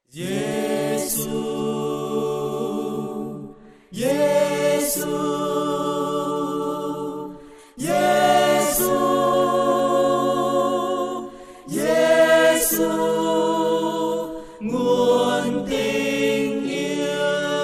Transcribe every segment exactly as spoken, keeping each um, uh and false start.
Giêsu, Giêsu, Giêsu, Giêsu, nguồn tình yêu.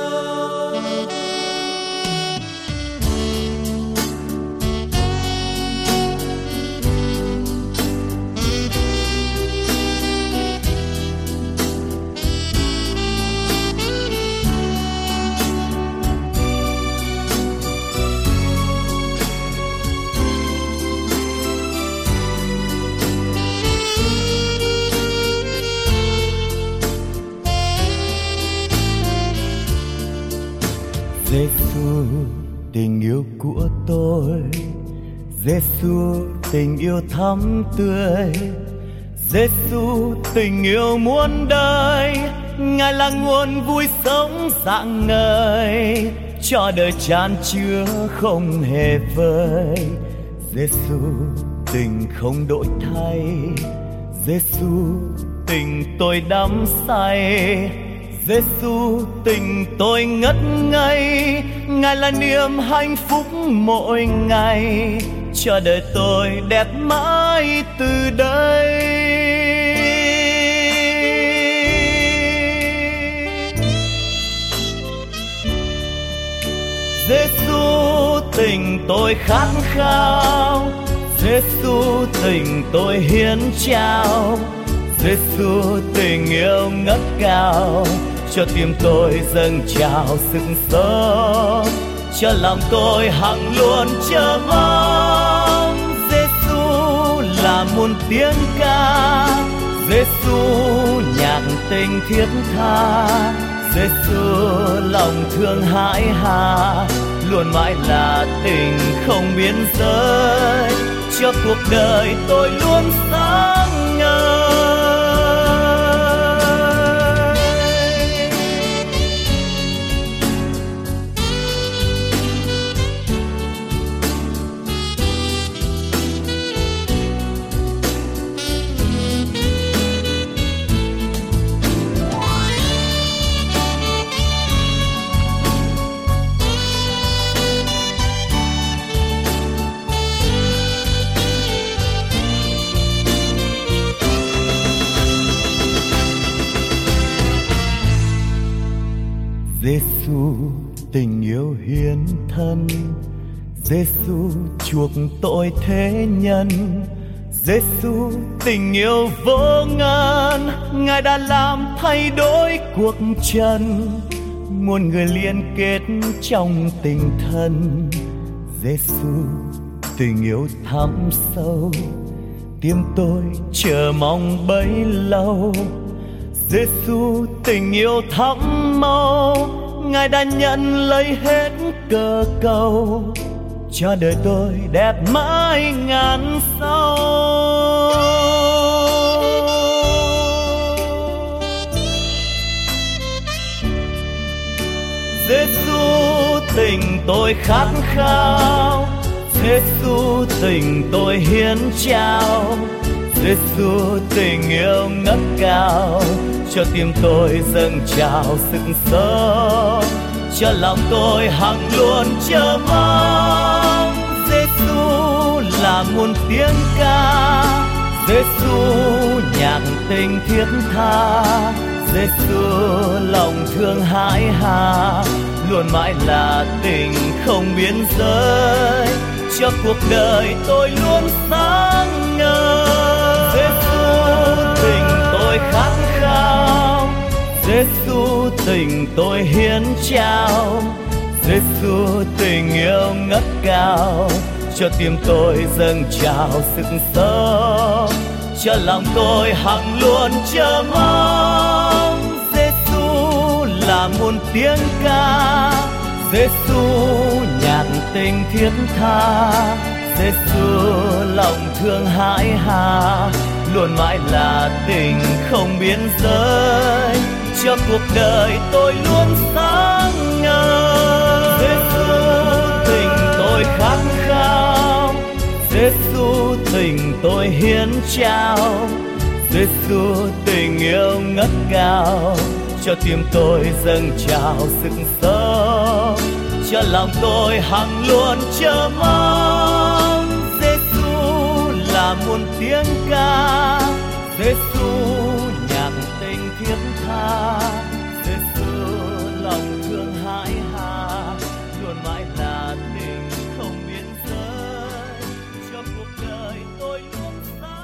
Giêsu, tình yêu của tôi, Giêsu, tình yêu thắm tươi, Giêsu, tình yêu muôn đời, Ngài là nguồn vui sống rạng ngời, cho đời chan chứa không hề vơi. Giêsu, tình không đổi thay, Giêsu, tình tôi đắm say, Giêsu, tình tôi ngất ngây, Ngài là niềm hạnh phúc mỗi ngày, cho đời tôi đẹp mãi từ đây. Giêsu, tình tôi khát khao, Giêsu, tình tôi hiến trao, Giêsu, tình yêu ngất cao, cho tim tôi dâng trào sức sống, cho lòng tôi hằng luôn chờ mong. Giêsu là muôn tiếng ca, Giêsu nhạc tình thiết tha, Giêsu lòng thương hãi hà, luôn mãi là tình không biên giới, cho cuộc đời tôi luôn sáng ngời. Giêsu, tình yêu hiến thân, Giêsu chuộc tội thế nhân, Giêsu tình yêu vô ngần, Ngài đã làm thay đổi cuộc trần, muôn người liên kết trong tình thân. Giêsu tình yêu thẳm sâu, tim tôi chờ mong bấy lâu. Giêsu tình yêu thắm màu, Ngài đã nhận lấy hết cơ cầu, cho đời tôi đẹp mãi ngàn sau. Giêsu tình tôi khát khao, Giêsu tình tôi hiến trao, Giêsu tình yêu ngất cao, cho tim tôi dâng trào sức sống, cho lòng tôi hằng luôn chờ mong. Giêsu là muôn tiếng ca, Giêsu nhạc tình thiết tha, Giêsu lòng thương hãi hà, luôn mãi là tình không biên giới, cho cuộc đời tôi luôn sáng ngời. Giêsu tình tôi khát khao, Giêsu tình tôi hiến trao, Giêsu tình yêu ngất cao, cho tim tôi dâng trào sức sống, cho lòng tôi hằng luôn chờ mong. Giêsu là muôn tiếng ca, Giêsu nhạc tình thiết tha, Giêsu lòng thương hãi hà, luôn mãi là tình không biên giới, cho cuộc đời tôi luôn sáng ngời. Giêsu tình tôi khát khao, Giêsu tình tôi hiến trao, Giêsu tình yêu ngất cao, cho tim tôi dâng trào sức sống, cho lòng tôi hằng luôn chờ mong. Giêsu là muôn tiếng ca, Giêsu nhạc tình thiết tha, Giêsu lòng thương hãi hà, luôn mãi là tình không biên giới, cho cuộc đời tôi luôn xa.